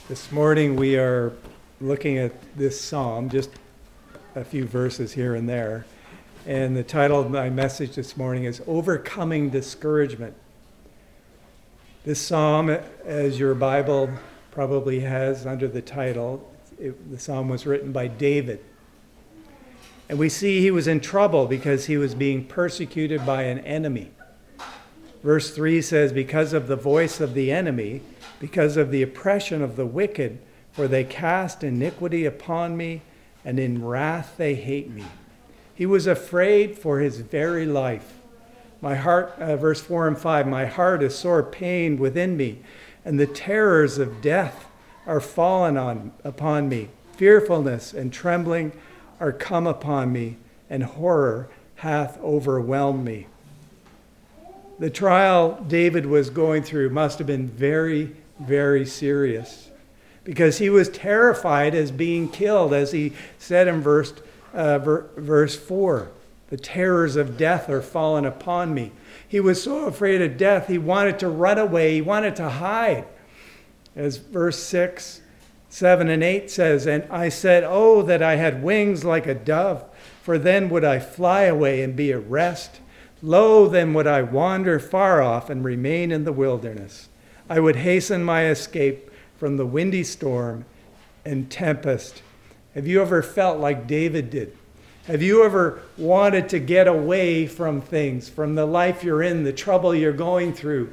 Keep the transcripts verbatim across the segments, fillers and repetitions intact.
This morning we are looking at this psalm, just a few verses here and there. And the title of my message this morning is Overcoming Discouragement. This psalm, as your Bible probably has under the title, it, the psalm was written by David. And we see he was in trouble because he was being persecuted by an enemy. Verse three says, because of the voice of the enemy, because of the oppression of the wicked, for they cast iniquity upon me, and in wrath they hate me. He was afraid for his very life. My heart, uh, verse four and five, my heart is sore pained within me, and the terrors of death are fallen on upon me. Fearfulness and trembling are come upon me, and horror hath overwhelmed me. The trial David was going through must have been very, very serious, because he was terrified as being killed, as he said in verse, uh, ver- verse four. The terrors of death are fallen upon me. He was so afraid of death, he wanted to run away. He wanted to hide. As verse six, seven, and eight says, and I said, oh, that I had wings like a dove, for then would I fly away and be at rest. Lo, then would I wander far off and remain in the wilderness. I would hasten my escape from the windy storm and tempest. Have you ever felt like David did? Have you ever wanted to get away from things, from the life you're in, the trouble you're going through?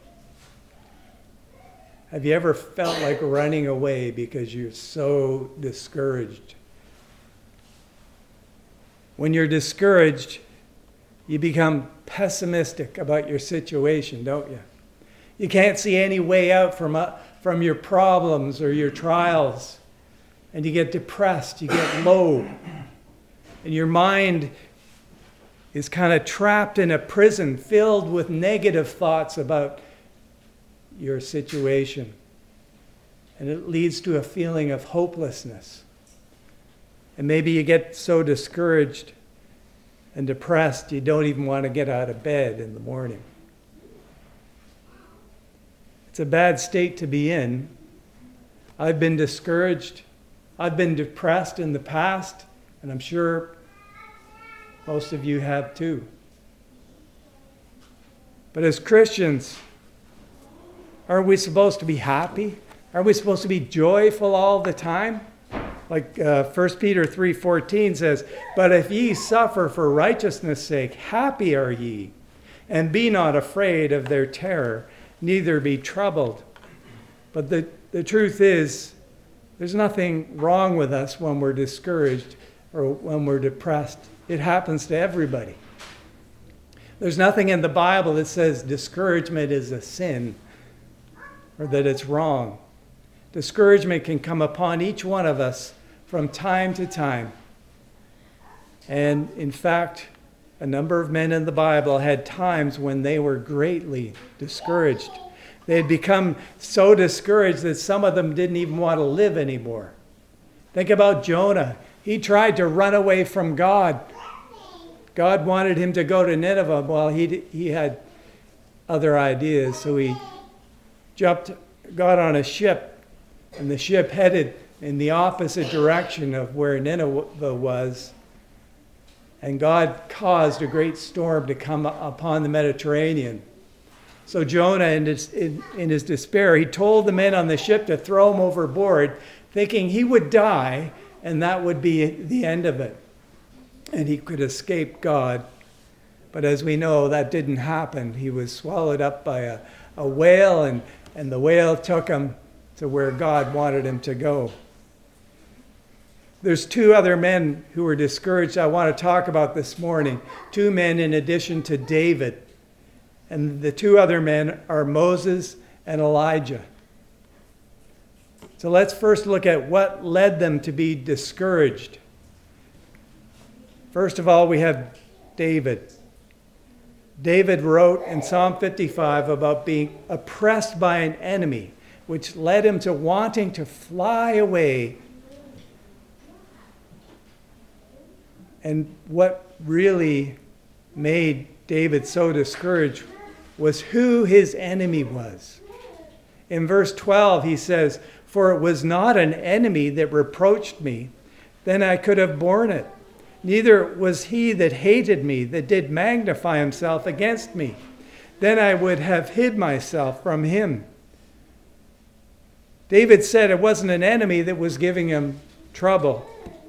Have you ever felt like running away because you're so discouraged? When you're discouraged, you become pessimistic about your situation, don't you? You can't see any way out from, uh, from your problems or your trials. And you get depressed, you get low. And your mind is kind of trapped in a prison filled with negative thoughts about your situation. And it leads to a feeling of hopelessness. And maybe you get so discouraged and depressed, you don't even want to get out of bed in the morning. It's a bad state to be in. I've been discouraged. I've been depressed in the past, and I'm sure most of you have too. But as Christians, aren't we supposed to be happy? Aren't we supposed to be joyful all the time? Like uh, First Peter three fourteen says, but if ye suffer for righteousness' sake, happy are ye, and be not afraid of their terror, neither be troubled. But the, the truth is, there's nothing wrong with us when we're discouraged or when we're depressed. It happens to everybody. There's nothing in the Bible that says discouragement is a sin or that it's wrong. Discouragement can come upon each one of us from time to time. And in fact, a number of men in the Bible had times when they were greatly discouraged. They had become so discouraged that some of them didn't even want to live anymore. Think about Jonah. He tried to run away from God. God wanted him to go to Nineveh. Well, he, he had other ideas, so he jumped, got on a ship, and the ship headed in the opposite direction of where Nineveh was. And God caused a great storm to come upon the Mediterranean. So Jonah, in his, in, in his despair, he told the men on the ship to throw him overboard, thinking he would die, and that would be the end of it. And he could escape God. But as we know, that didn't happen. He was swallowed up by a, a whale, and, and the whale took him to where God wanted him to go. There's two other men who were discouraged I want to talk about this morning. Two men in addition to David. And the two other men are Moses and Elijah. So let's first look at what led them to be discouraged. First of all, we have David. David wrote in Psalm fifty-five about being oppressed by an enemy, which led him to wanting to fly away. And what really made David so discouraged was who his enemy was. In verse twelve, he says, "For it was not an enemy that reproached me, then I could have borne it. Neither was he that hated me, that did magnify himself against me. Then I would have hid myself from him." David said it wasn't an enemy that was giving him trouble.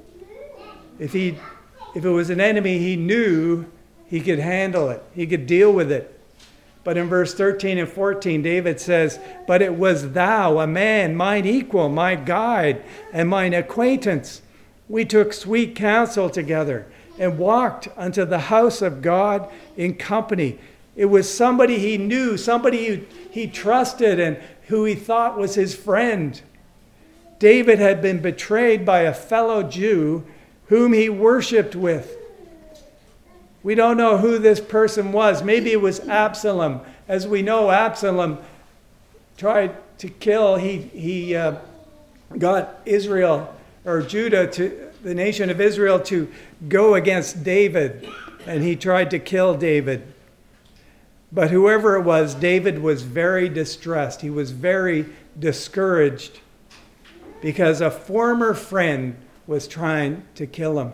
If he, if it was an enemy, he knew he could handle it. He could deal with it. But in verse thirteen and fourteen, David says, "But it was thou, a man, mine equal, my guide, and mine acquaintance. We took sweet counsel together and walked unto the house of God in company." It was somebody he knew, somebody he, he trusted and who he thought was his friend. David had been betrayed by a fellow Jew whom he worshipped with. We don't know who this person was. Maybe it was Absalom. As we know, Absalom tried to kill, he, he uh, got Israel or Judah, to the nation of Israel, to go against David. And he tried to kill David. But whoever it was, David was very distressed. He was very discouraged because a former friend was trying to kill him.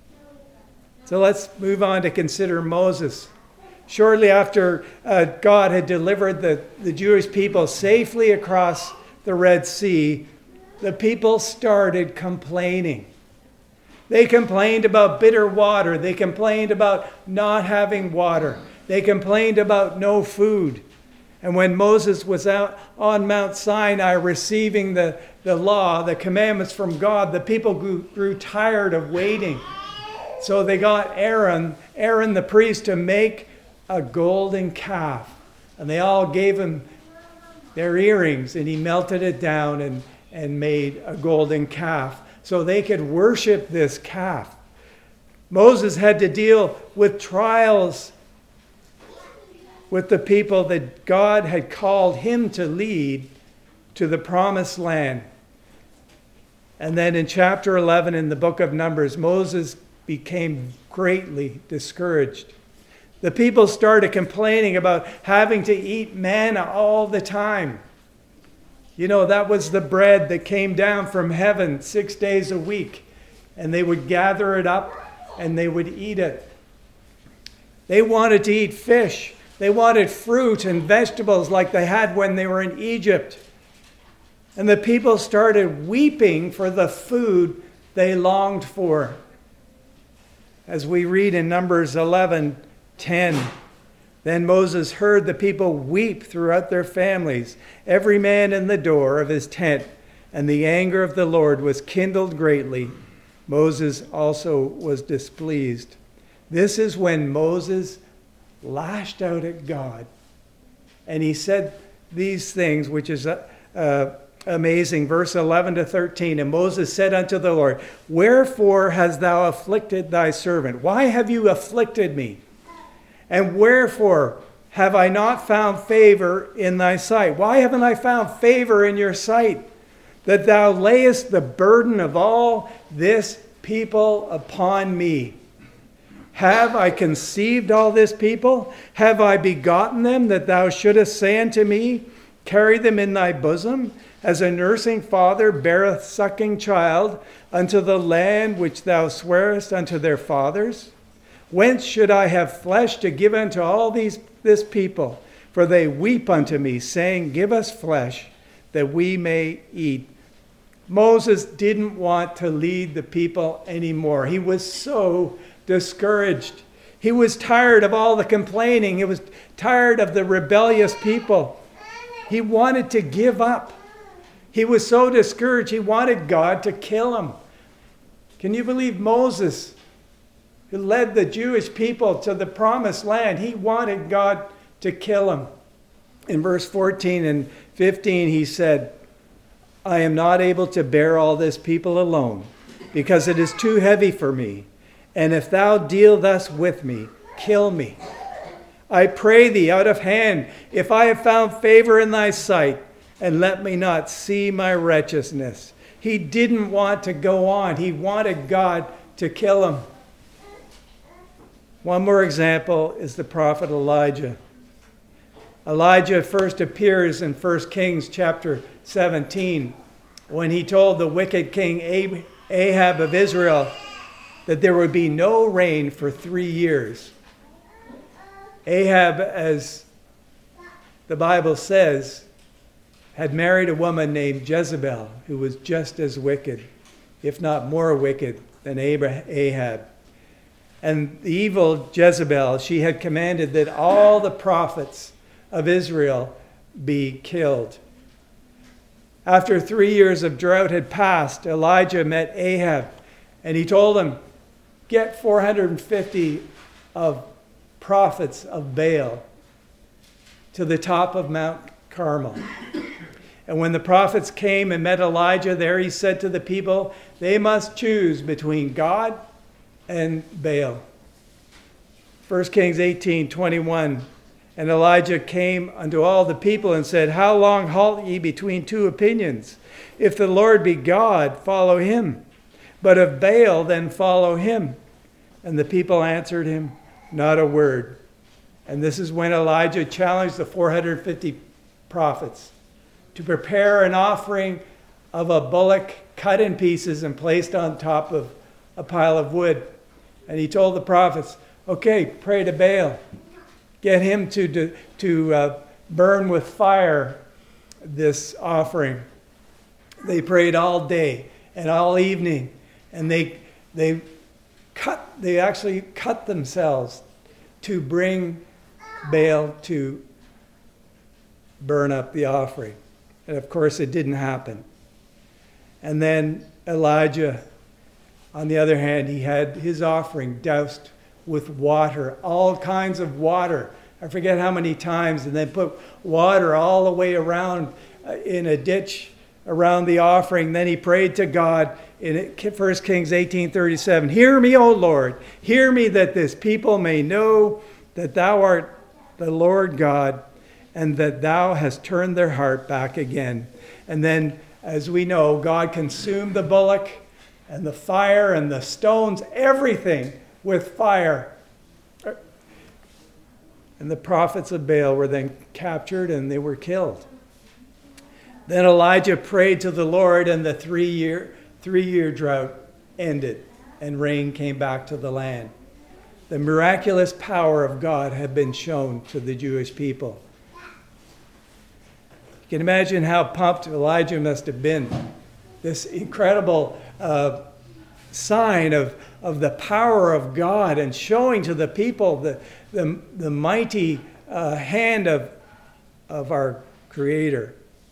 So let's move on to consider Moses. Shortly after uh, God had delivered the, the Jewish people safely across the Red Sea, the people started complaining. They complained about bitter water. They complained about not having water. They complained about no food. And when Moses was out on Mount Sinai receiving the, the law, the commandments from God, the people grew, grew tired of waiting. So they got Aaron, Aaron the priest, to make a golden calf. And they all gave him their earrings, and he melted it down and, and made a golden calf so they could worship this calf. Moses had to deal with trials with the people that God had called him to lead to the promised land. And then in chapter eleven in the book of Numbers, Moses became greatly discouraged. The people started complaining about having to eat manna all the time. You know, that was the bread that came down from heaven six days a week. And they would gather it up and they would eat it. They wanted to eat fish. They wanted fruit and vegetables like they had when they were in Egypt. And the people started weeping for the food they longed for. As we read in Numbers eleven ten, "Then Moses heard the people weep throughout their families, every man in the door of his tent, and the anger of the Lord was kindled greatly. Moses also was displeased." This is when Moses lashed out at God. And he said these things, which is uh, uh, amazing. Verse eleven to thirteen, "And Moses said unto the Lord, Wherefore hast thou afflicted thy servant? Why have you afflicted me? And wherefore have I not found favor in thy sight? Why haven't I found favor in your sight, that thou layest the burden of all this people upon me? Have I conceived all this people? Have I begotten them, that thou shouldest say unto me, Carry them in thy bosom, as a nursing father beareth sucking child, unto the land which thou swarest unto their fathers? Whence should I have flesh to give unto all these this people? For they weep unto me, saying, Give us flesh, that we may eat. Moses didn't want to lead the people anymore. He was so discouraged. He was tired of all the complaining. He was tired of the rebellious people. He wanted to give up. He was so discouraged, he wanted God to kill him. Can you believe Moses, who led the Jewish people to the promised land? He wanted God to kill him. In verse fourteen and fifteen, he said, I am not able to bear all this people alone, because it is too heavy for me. And if thou deal thus with me, kill me. I pray thee out of hand, if I have found favor in thy sight, and let me not see my wretchedness. He didn't want to go on. He wanted God to kill him. One more example is the prophet Elijah. Elijah first appears in First Kings chapter seventeen when he told the wicked king Ahab of Israel that there would be no rain for three years. Ahab, as the Bible says, had married a woman named Jezebel, who was just as wicked, if not more wicked, than Ahab. And the evil Jezebel, she had commanded that all the prophets of Israel be killed. After three years of drought had passed, Elijah met Ahab, and he told him, get four hundred fifty of prophets of Baal to the top of Mount Carmel. And when the prophets came and met Elijah there, he said to the people, they must choose between God and Baal. First Kings eighteen twenty-one. And Elijah came unto all the people and said, how long halt ye between two opinions? If the Lord be God, follow him. But if Baal, then follow him. And the people answered him, not a word. And this is when Elijah challenged the four hundred fifty prophets to prepare an offering of a bullock cut in pieces and placed on top of a pile of wood. And he told the prophets, okay, pray to Baal. Get him to, to, to uh, burn with fire this offering. They prayed all day and all evening. And they, they, cut, they actually cut themselves to bring Baal to burn up the offering. And of course, it didn't happen. And then Elijah, on the other hand, he had his offering doused with water, all kinds of water. I forget how many times, and then put water all the way around uh, in a ditch around the offering. Then he prayed to God in First Kings eighteen thirty-seven, hear me, O Lord, hear me, that this people may know that thou art the Lord God, and that thou hast turned their heart back again. And then, as we know, God consumed the bullock and the fire and the stones, everything with fire. And the prophets of Baal were then captured and they were killed. Then Elijah prayed to the Lord, and the three-year three-year drought ended and rain came back to the land. The miraculous power of God had been shown to the Jewish people. You can imagine how pumped Elijah must have been. This incredible uh, sign of, of the power of God, and showing to the people the, the, the mighty uh, hand of, of our Creator.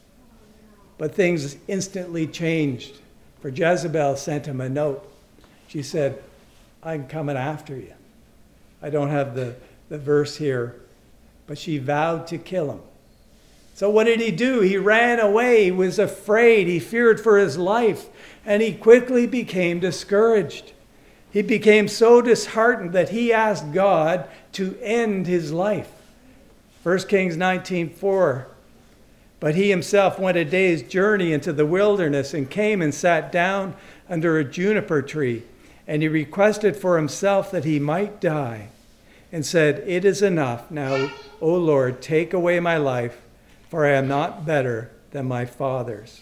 But things instantly changed. For Jezebel sent him a note. She said, I'm coming after you. I don't have the, the verse here, but she vowed to kill him. So what did he do? He ran away. He was afraid. He feared for his life. And he quickly became discouraged. He became so disheartened that he asked God to end his life. First Kings nineteen four. But he himself went a day's journey into the wilderness and came and sat down under a juniper tree. And he requested for himself that he might die, and said, it is enough. Now, O Lord, take away my life, for I am not better than my fathers.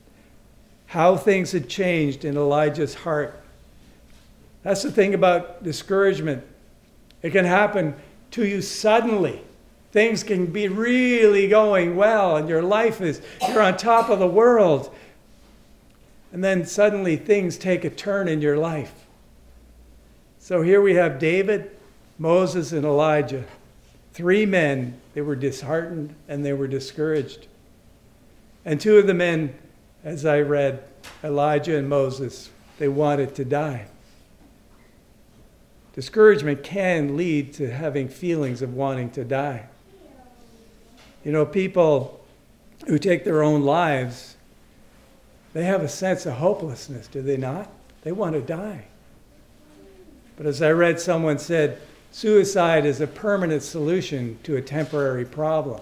How things had changed in Elijah's heart. That's the thing about discouragement. It can happen to you suddenly. Things can be really going well, and your life is, you're on top of the world. And then suddenly things take a turn in your life. So here we have David, Moses, and Elijah. Three men, they were disheartened and they were discouraged. And two of the men, as I read, Elijah and Moses, they wanted to die. Discouragement can lead to having feelings of wanting to die. You know, people who take their own lives, they have a sense of hopelessness, do they not? They want to die. But as I read, someone said, suicide is a permanent solution to a temporary problem.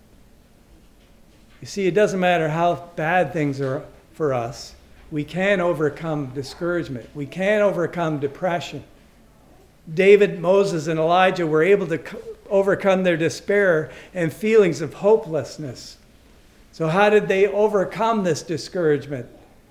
You see, it doesn't matter how bad things are for us. We can overcome discouragement. We can overcome depression. David, Moses, and Elijah were able to overcome their despair and feelings of hopelessness. So how did they overcome this discouragement?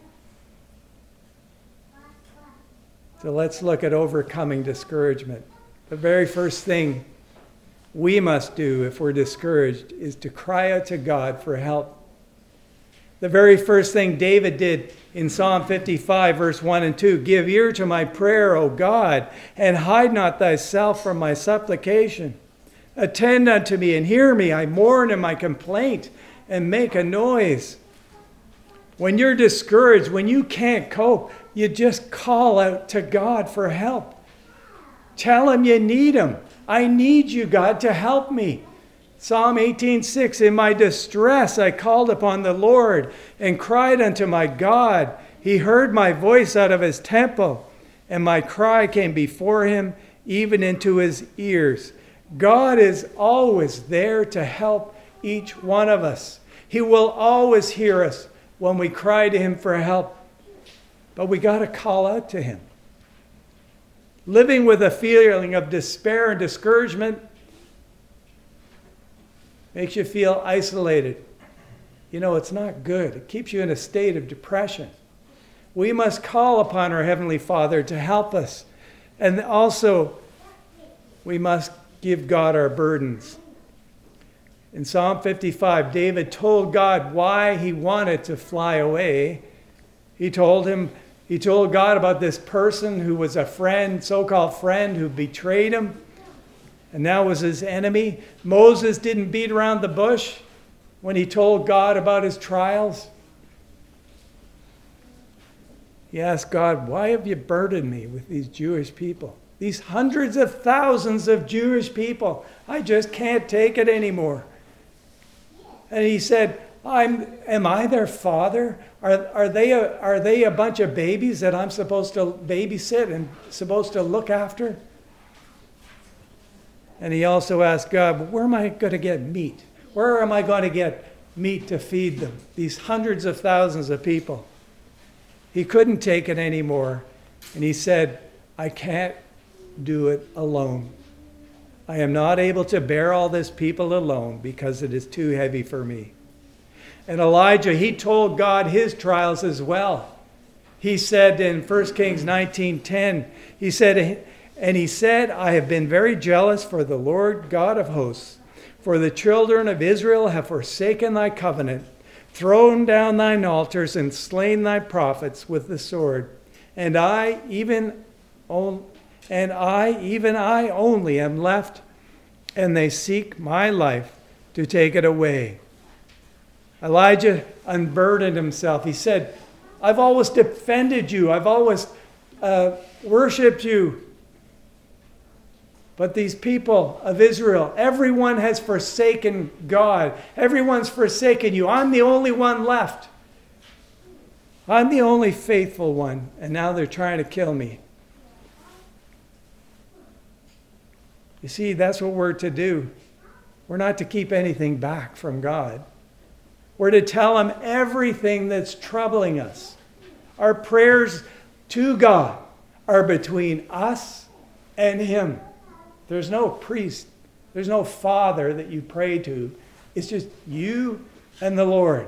So let's look at overcoming discouragement. The very first thing we must do if we're discouraged is to cry out to God for help. The very first thing David did in Psalm fifty-five, verse one and two, give ear to my prayer, O God, and hide not thyself from my supplication. Attend unto me and hear me. I mourn in my complaint and make a noise. When you're discouraged, when you can't cope, you just call out to God for help. Tell him you need him. I need you, God, to help me. Psalm eighteen six, in my distress I called upon the Lord and cried unto my God. He heard my voice out of his temple, and my cry came before him, even into his ears. God is always there to help each one of us. He will always hear us when we cry to him for help. But we got to call out to him. Living with a feeling of despair and discouragement makes you feel isolated. You know, it's not good. It keeps you in a state of depression. We must call upon our Heavenly Father to help us. And also, we must give God our burdens. In Psalm fifty-five, David told God why he wanted to fly away. He told him, he told God about this person who was a friend, so-called friend, who betrayed him and now was his enemy. Moses didn't beat around the bush when he told God about his trials. He asked God, why have you burdened me with these Jewish people? These hundreds of thousands of Jewish people. I just can't take it anymore. And he said, I'm, am I their father? Are, are, they a, are they a bunch of babies that I'm supposed to babysit and supposed to look after? And he also asked God, where am I going to get meat? Where am I going to get meat to feed them? These hundreds of thousands of people. He couldn't take it anymore. And he said, I can't do it alone. I am not able to bear all this people alone because it is too heavy for me. And Elijah, he told God his trials as well. He said in First Kings nineteen ten, he said, and he said, I have been very jealous for the Lord God of hosts, for the children of Israel have forsaken thy covenant, thrown down thine altars, and slain thy prophets with the sword. And I, even on, and I, even I only am left, and they seek my life to take it away. Elijah unburdened himself. He said, I've always defended you. I've always uh, worshipped you. But these people of Israel, everyone has forsaken God. Everyone's forsaken you. I'm the only one left. I'm the only faithful one. And now they're trying to kill me. You see, that's what we're to do. We're not to keep anything back from God. We're to tell him everything that's troubling us. Our prayers to God are between us and him. There's no priest. There's no father that you pray to. It's just you and the Lord.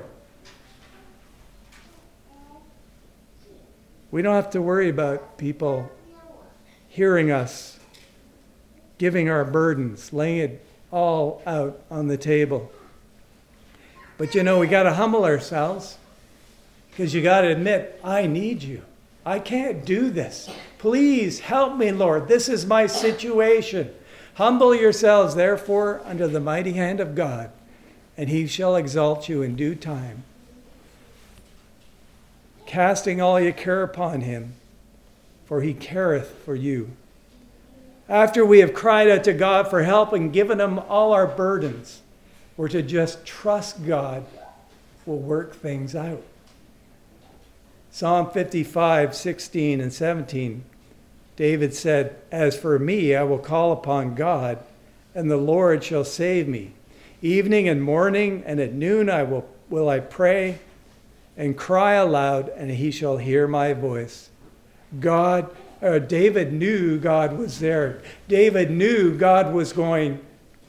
We don't have to worry about people hearing us, giving our burdens, laying it all out on the table. But you know, we got to humble ourselves because you got to admit, I need you. I can't do this. Please help me, Lord. This is my situation. Humble yourselves, therefore, under the mighty hand of God, and he shall exalt you in due time. Casting all your care upon him, for he careth for you. After we have cried out to God for help and given him all our burdens, we're to just trust God will work things out. Psalm fifty-five, sixteen and seventeen, David said, as for me, I will call upon God, and the Lord shall save me. Evening and morning and at noon I will, will I pray and cry aloud, and he shall hear my voice. God, uh, David knew God was there. David knew God was going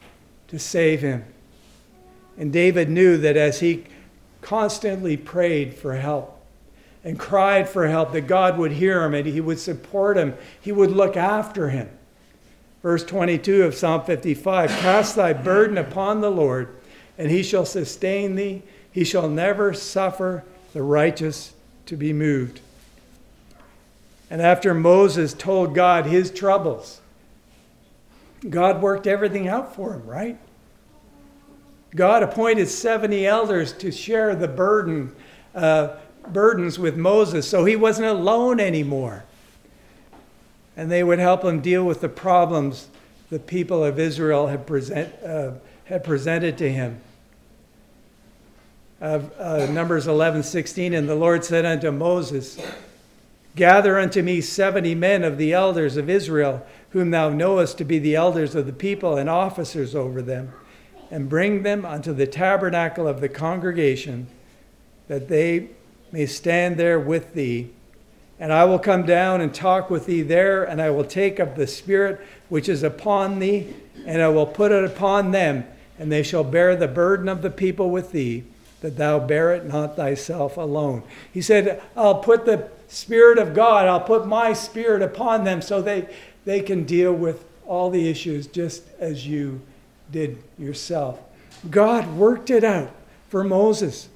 to save him. And David knew that as he constantly prayed for help and cried for help, that God would hear him and he would support him. He would look after him. Verse twenty-two of Psalm fifty-five, cast thy burden upon the Lord, and he shall sustain thee. He shall never suffer the righteous to be moved. And after Moses told God his troubles, God worked everything out for him, right? God appointed seventy elders to share the burden, uh, burdens with Moses, so he wasn't alone anymore. And they would help him deal with the problems the people of Israel had, present, uh, had presented to him. Uh, uh, Numbers eleven sixteen, and the Lord said unto Moses, gather unto me seventy men of the elders of Israel, whom thou knowest to be the elders of the people and officers over them, and bring them unto the tabernacle of the congregation, that they may stand there with thee. And I will come down and talk with thee there, and I will take of the Spirit which is upon thee, and I will put it upon them, and they shall bear the burden of the people with thee, that thou bear it not thyself alone. He said, I'll put the Spirit of God, I'll put my Spirit upon them so they, they can deal with all the issues just as you did yourself. God worked it out for Moses.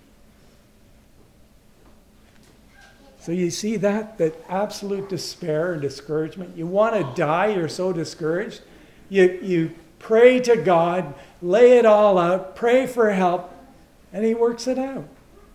So you see that, that absolute despair and discouragement. You want to die, you're so discouraged. You, you pray to God, lay it all out, pray for help, and he works it out.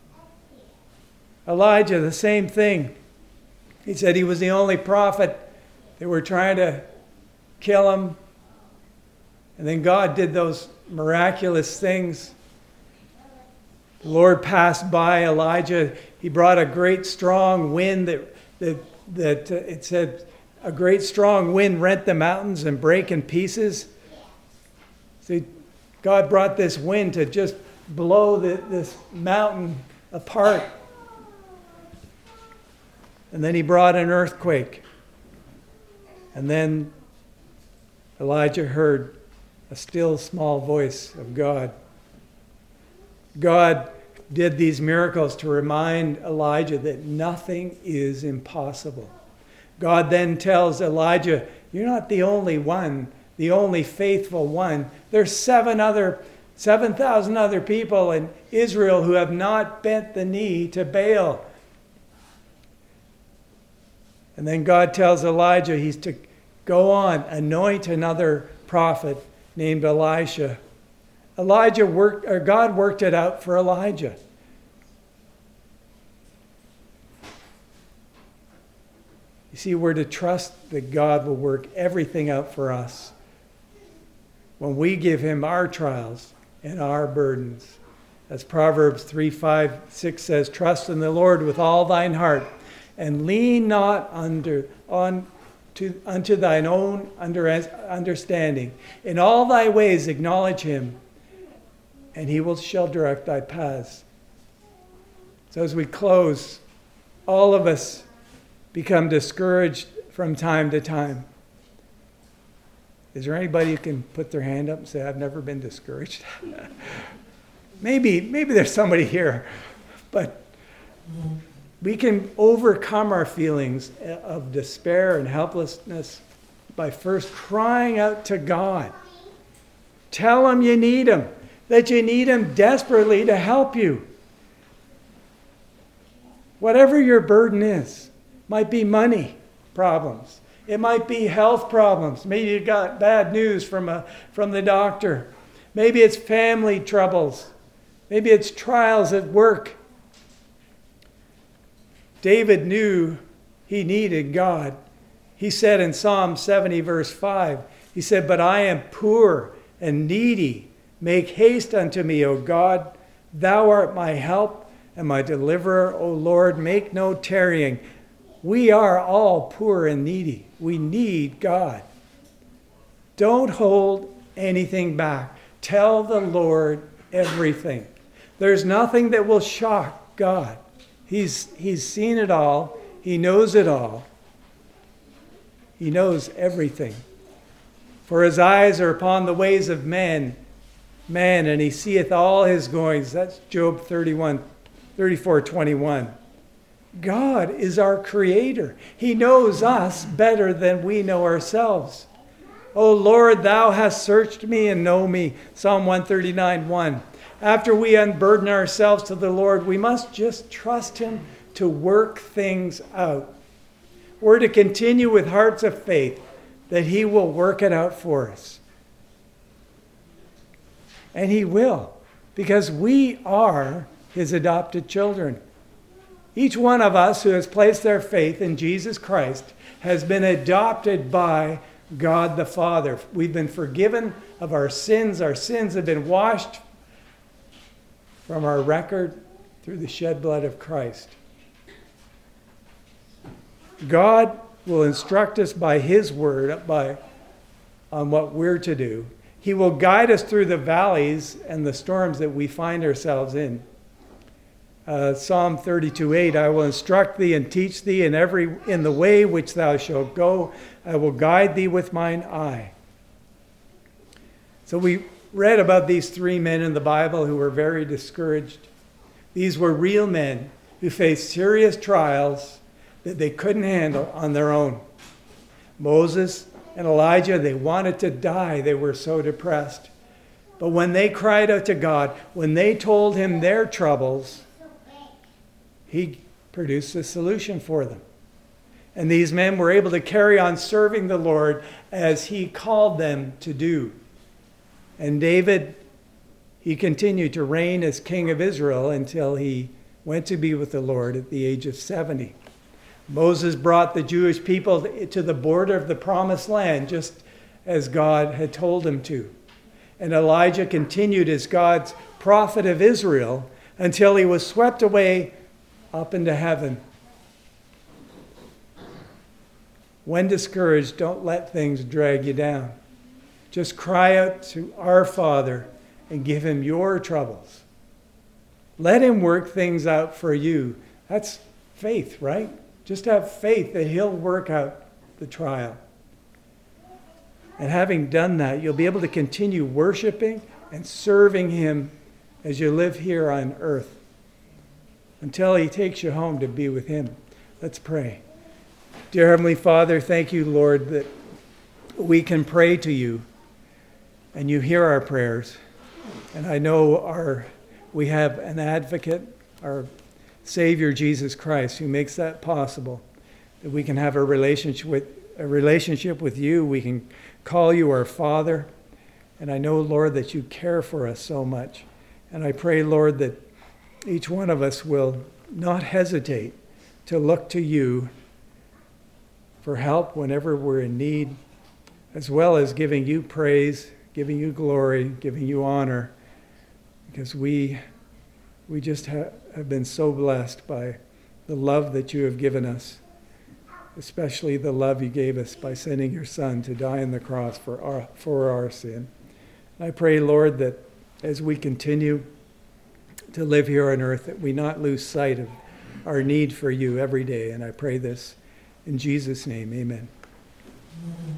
Elijah, the same thing. He said he was the only prophet. They were trying to kill him. And then God did those miraculous things. The Lord passed by Elijah. He brought a great strong wind that, that, that uh, it said, a great strong wind rent the mountains and break in pieces. See, God brought this wind to just blow the, this mountain apart. And then he brought an earthquake. And then Elijah heard a still small voice of God. God did these miracles to remind Elijah that nothing is impossible. God then tells Elijah, you're not the only one, the only faithful one. There's seven other, seven thousand other people in Israel who have not bent the knee to Baal. And then God tells Elijah he's to go on, anoint another prophet named Elisha. Elijah worked, or God worked it out for Elijah. You see, we're to trust that God will work everything out for us when we give him our trials and our burdens. As Proverbs three, five, six says, trust in the Lord with all thine heart, and lean not under, on to, unto thine own under, understanding. In all thy ways acknowledge him, and he will shall direct thy paths. So as we close, all of us become discouraged from time to time. Is there anybody who can put their hand up and say, I've never been discouraged? maybe, maybe there's somebody here, but we can overcome our feelings of despair and helplessness by first crying out to God. Tell him you need him, that you need him desperately to help you. Whatever your burden is, might be money problems. It might be health problems. Maybe you got bad news from a from the doctor. Maybe it's family troubles. Maybe it's trials at work. David knew he needed God. He said in Psalm seventy, verse five, he said, but I am poor and needy. Make haste unto me, O God. Thou art my help and my deliverer, O Lord. Make no tarrying. We are all poor and needy. We need God. Don't hold anything back. Tell the Lord everything. There's nothing that will shock God. He's, he's seen it all. He knows it all. He knows everything. For his eyes are upon the ways of men, man, and he seeth all his goings. That's Job thirty-one, thirty-four, twenty-one. God is our creator. He knows us better than we know ourselves. O Lord, thou hast searched me and know me. Psalm one thirty-nine, one. After we unburden ourselves to the Lord, we must just trust him to work things out. We're to continue with hearts of faith that he will work it out for us. And he will, because we are his adopted children. Each one of us who has placed their faith in Jesus Christ has been adopted by God the Father. We've been forgiven of our sins. Our sins have been washed from our record through the shed blood of Christ. God will instruct us by his word by, on what we're to do. He will guide us through the valleys and the storms that we find ourselves in. Uh, Psalm thirty-two, eight, I will instruct thee and teach thee in every in the way which thou shalt go. I will guide thee with mine eye. So we read about these three men in the Bible who were very discouraged. These were real men who faced serious trials that they couldn't handle on their own. Moses and Elijah, they wanted to die. They were so depressed. But when they cried out to God, when they told him their troubles, he produced a solution for them. And these men were able to carry on serving the Lord as he called them to do. And David, he continued to reign as king of Israel until he went to be with the Lord at the age of seventy. Moses brought the Jewish people to the border of the promised land, just as God had told him to. And Elijah continued as God's prophet of Israel until he was swept away up into heaven. When discouraged, don't let things drag you down. Just cry out to our Father and give him your troubles. Let him work things out for you. That's faith, right? Just have faith that he'll work out the trial. And having done that, you'll be able to continue worshiping and serving him as you live here on earth until he takes you home to be with him. Let's pray. Dear Heavenly Father, thank you, Lord, that we can pray to you and you hear our prayers. And I know our we have an advocate, our Savior Jesus Christ, who makes that possible, that we can have a relationship with a relationship with you. We can call you our Father. And I know, Lord, that you care for us so much. And I pray, Lord, that each one of us will not hesitate to look to you for help whenever we're in need, as well as giving you praise, giving you glory, giving you honor, because we we just ha- have been so blessed by the love that you have given us, especially the love you gave us by sending your Son to die on the cross for our, for our sin. And I pray, Lord, that as we continue to live here on earth, that we not lose sight of our need for you every day. And I pray this in Jesus' name, amen.